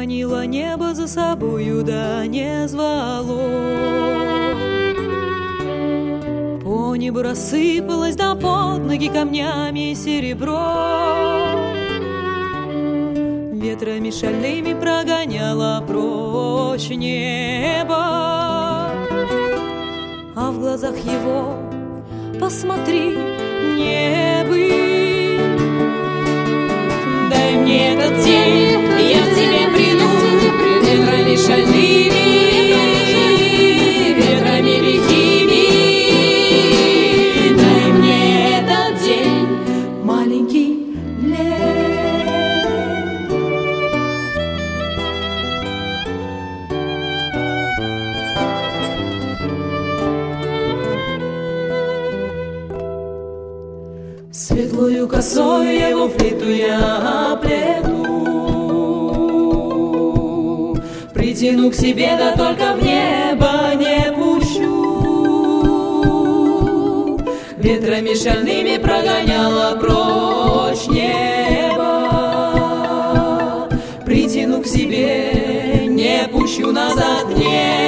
манило небо за собою, да не звало. По небу рассыпалось, да под ноги камнями серебро. Ветрами шальными прогоняло прочь небо. А в глазах его, посмотри, не быть. Дай мне этот день, я к тебе приду, ветрами шальными, ветрами лихими. Дай мне этот день, маленький лет. Светлую косою его флейту я оплету, притяну к себе, да только в небо не пущу. Ветрами шальными прогоняла прочь небо, притяну к себе, не пущу назад в небо.